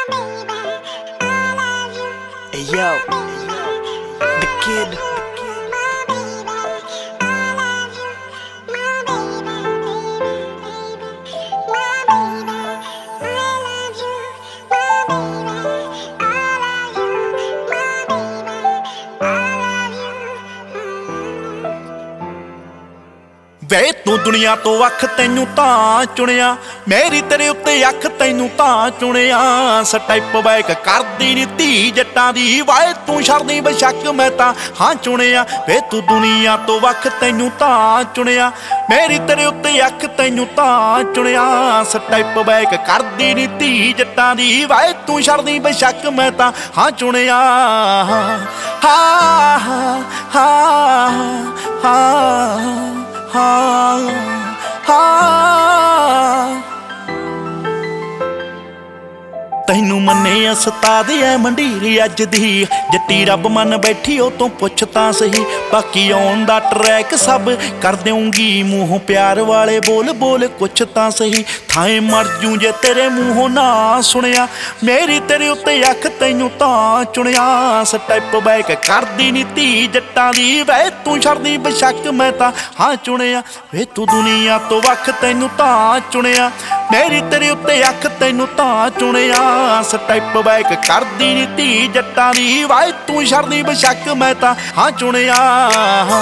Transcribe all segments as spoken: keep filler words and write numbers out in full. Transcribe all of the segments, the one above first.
Hey yo, the kid. ਵੇ ਤੂੰ ਦੁਨੀਆ ਤੋਂ ਅੱਖ ਤੈਨੂੰ ਤਾਂ ਚੁਣਿਆ, ਮੇਰੀ ਤੇਰੇ ਉੱਤੇ ਅੱਖ ਤੈਨੂੰ ਤਾਂ ਚੁਣਿਆ। ਸਟੈਪ ਬੈਕ ਕਰਦੀ ਨੀ ਧੀ ਜੱਟਾਂ ਦੀ, ਵਾਏ ਤੂੰ ਛੱਡਦੀ ਬੇਸ਼ੱਕ ਮੈਂ ਤਾਂ ਹਾਂ ਚੁਣਿਆ। ਵੇ ਤੂੰ ਦੁਨੀਆ ਤੋਂ ਅੱਖ ਤੈਨੂੰ ਤਾਂ ਚੁਣਿਆ, ਮੇਰੀ ਤੇਰੇ ਉੱਤੇ ਅੱਖ ਤੈਨੂੰ ਤਾਂ ਚੁਣਿਆ। ਸਟੈਪ ਬੈਕ ਕਰਦੀ ਨੀ ਧੀ ਜੱਟਾਂ ਦੀ, ਵਾਏ ਤੂੰ ਛੱਡਦੀ ਬੇਸ਼ੱਕ ਮੈਂ ਤਾਂ ਹਾਂ ਚੁਣਿਆ। ਹਾ ਹਾ ਹਾ ਹਾ ਹਾਂ ਹਾਂ ਤੈਨੂੰ ਮੰਨੇ ਉਸਤਾਦ ਐ ਮੰਡੀਰ ਅੱਜ ਦੀ, ਜੱਟੀ ਰੱਬ ਮੰਨ ਬੈਠੀ ਉਹ ਤੋਂ ਪੁੱਛ ਤਾਂ ਸਹੀ। ਬਾਕੀ ਆਉਣ ਦਾ ਟਰੈਕ ਸਭ ਕਰ ਦੇਉਂਗੀ, ਮੂੰਹੋਂ ਪਿਆਰ ਵਾਲੇ ਬੋਲ ਬੋਲ ਕੁਛ ਤਾਂ ਸਹੀ। ਥਾਏ ਮਰ ਜੂ ਜੇ ਤੇਰੇ ਮੂੰਹੋਂ ਨਾ ਸੁਣਿਆ, ਮੇਰੀ ਤੇਰੇ ਉੱਤੇ ਅੱਖ ਤੈਨੂੰ ਤਾਂ ਚੁਣਿਆ। ਸਟੈਪ ਬੈਕ ਕਰਦੀ ਨੀ ਧੀ ਜੱਟਾਂ ਦੀ, ਵੇ ਤੂੰ ਛੱਡਦੀ ਬੇਸ਼ੱਕ ਮੈਂ ਤਾਂ ਹਾਂ ਚੁਣਿਆ। ਵੇ ਤੂੰ ਦੁਨੀਆ ਤੋਂ ਵੱਖ ਤੈਨੂੰ ਤਾਂ ਚੁਣਿਆ, ਮੇਰੀ ਤੇਰੇ ਉੱਤੇ ਅੱਖ ਤੈਨੂੰ ਤਾਂ ਚੁਣਿਆ। ਸਟੈਪ ਬੈਕ ਕਰਦੀ ਨੀ ਧੀ ਜੱਟਾਂ ਦੀ, ਵਾਏ ਤੂੰ ਛੱਡਦੀ ਬੇਸ਼ੱਕ ਮੈਂ ਤਾਂ ਹਾਂ ਚੁਣਿਆ। ਹਾ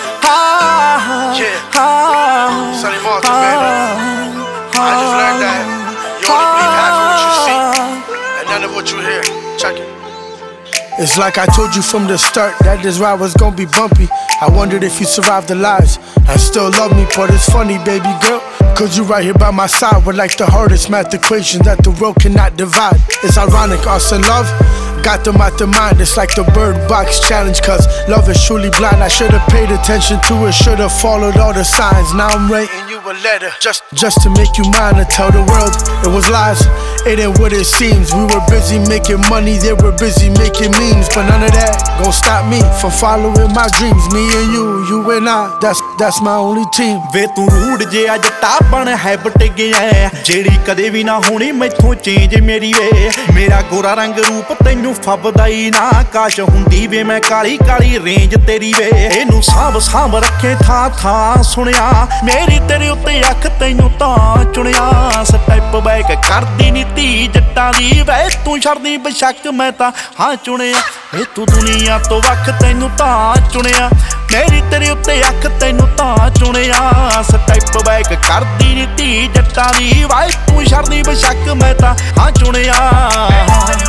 ਹਾ Sonny Malta, baby. I just learned that you only believe half of what you see and none of what you hear. Check it. It's like I told you from the start that this ride was gonna be bumpy. I wondered if you survived the lies and still love me, but it's funny, baby girl, cause you right here by my side. We're like the hardest math equation that the world cannot divide. It's ironic, us and love got them out the mind. It's like the Bird Box challenge, cause love is truly blind. I should've paid attention to it, should've followed all the signs. Now I'm writing you a letter just, just to make you mine, to tell the world it was lies. It ain't what it seems. We were busy making money, they were busy making memes, but none of that gon' stop me from following my dreams. Me and you, you and I, that's that's my only team. ਵੇ ਤੂੰ ਰੂੜ ਜਿਹਾ ਜੱਟਾ ਬਣ ਹੈਬਟ ਗਿਆ, ਜਿਹੜੀ ਕਦੇ ਵੀ ਨਾ ਹੋਣੀ ਮੈਥੋਂ change ਮੇਰੀ ਵੇ। ਮੇਰਾ ਗੋਰਾ ਰੰਗ ਰੂਪ ਤੈਨੂੰ ਫੱਬਦਾ ਹੀ ਨਾ, ਕਾਸ਼ ਹੁੰਦੀ ਵੇ ਮੈਂ ਕਾਲੀ ਕਾਲੀ ਰੇਂਜ ਤੇਰੀ ਵੇ। ਇਹਨੂੰ ਸਾਂਭ ਸਾਂਭ ਰੱਖੇ ਥਾਂ ਥਾਂ ਸੁਣਿਆ, ਮੇਰੀ ਤੇਰੇ ਉੱਤੇ ਅੱਖ ਤੈਨੂੰ ਤਾਂ ਚੁਣਿਆ। ਸਟੈਪ ਬੈਕ ਕਰਦੀ ਨੀ ਧੀ ਜੱਟਾਂ ਦੀ, ਵੇ ਤੂੰ ਛੱਡਦੀ ਬੇਸ਼ੱਕ ਮੈਂ ਤਾਂ ਹਾਂ ਚੁਣਿਆ। ਵੇ ਤੂੰ ਦੁਨੀਆ ਤੋਂ ਵੱਖ ਤੈਨੂੰ ਤਾਂ ਚੁਣਿਆ, ਮੇਰੀ ਤੇਰੇ ਉੱਤੇ ਅੱਖ ਤੈਨੂੰ ਤਾਂ ਚੁਣਿਆ। ਸਟੈਪ ਬੈਕ ਕਰਦੀ ਨੀ ਧੀ ਜੱਟਾਂ ਦੀ, ਵਾਏ ਤੂੰ ਛੱਡਦੀ ਬੇਸ਼ੱਕ ਮੈਂ ਤਾਂ ਹਾਂ ਚੁਣਿਆ।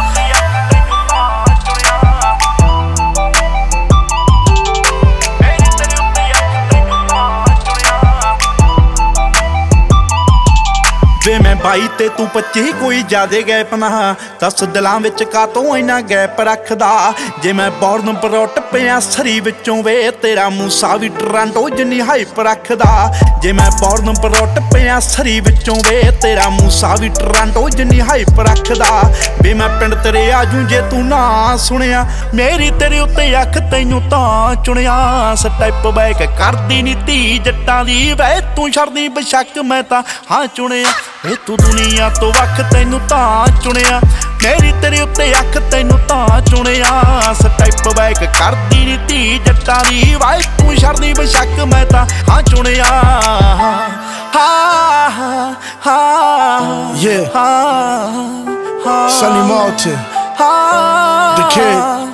ਵੇ ਮੈਂ ਬਾਈ ਤੇ ਤੂੰ ਪੱਚੀ, ਕੋਈ ਜ਼ਿਆਦੇ ਗੈਪ ਨਾ, ਦਸ ਦਿਲਾਂ ਵਿੱਚ ਕਾਤੋਂ ਇੰਨਾ ਗੈਪ ਰੱਖਦਾ। ਜੇ ਮੈਂ ਬੌਰਨ ਬਰੋਟ ਪਿਆ ਸਰੀ ਵਿੱਚੋਂ, ਵੇ ਤੇਰਾ ਮੂਸਾ ਵੀ ਟਰਾਂਟੋ ਜਿੰਨੀ ਹਾਈਪ ਰੱਖਦਾ। ਜੇ ਮੈਂ ਬੌਰਨ ਬਰੋਟ ਪਿਆ ਸਰੀ ਵਿੱਚੋਂ, ਵੇ ਤੇਰਾ ਮੂਸਾ ਵੀ ਟਰਾਂਟੋ ਜਿੰਨੀ ਹਾਈਪ ਰੱਖਦਾ। ਵੇ ਮੈਂ ਪਿੰਡ ਤੇਰੇ ਆਜੂ ਜੇ ਤੂੰ ਨਾ ਸੁਣਿਆ, ਮੇਰੀ ਤੇਰੇ ਉੱਤੇ ਅੱਖ ਤੈਨੂੰ ਤਾਂ ਚੁਣਿਆ। ਸਟੈਪ ਬੈਕ ਕਰਦੀ ਨੀ ਧੀ ਜੱਟਾਂ ਦੀ, ਵੇ ਤੂੰ ਛੱਡਦੀ ਬੇਸ਼ੱਕ ਮੈਂ ਤਾਂ ਹਾਂ ਚੁਣਿਆ। ਵੇ ਤੂੰ ਦੁਨੀਆ ਤੋਂ ਵੱਖ ਤੈਨੂੰ ਤਾਂ ਚੁਣਿਆ, ਮੇਰੀ ਤੇਰੇ ਉੱਤੇ ਅੱਖ ਤੈਨੂੰ ਤਾਂ ਚੁਣਿਆ। ਸਟੈਪ ਬੈਕ ਕਰਦੀ ਨੀ ਧੀ ਜੱਟਾਂ ਦੀ, ਵਾਏ ਤੂੰ ਛੱਡਦੀ ਬੇਸ਼ੱਕ ਮੈਂ ਤਾਂ ਹਾਂ ਚੁਣਿਆ। ਹਾ ਹਾ Yeah, ਹਾ Sonny Malta, the kid,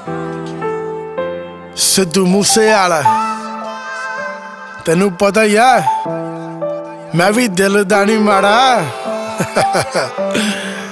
Sidhu Moosewala. ਤੈਨੂੰ ਪਤਾ ਯਾਰ ਮੈਂ ਵੀ ਦਿਲ ਦਾ ਨਹੀਂ ਮਾੜਾ।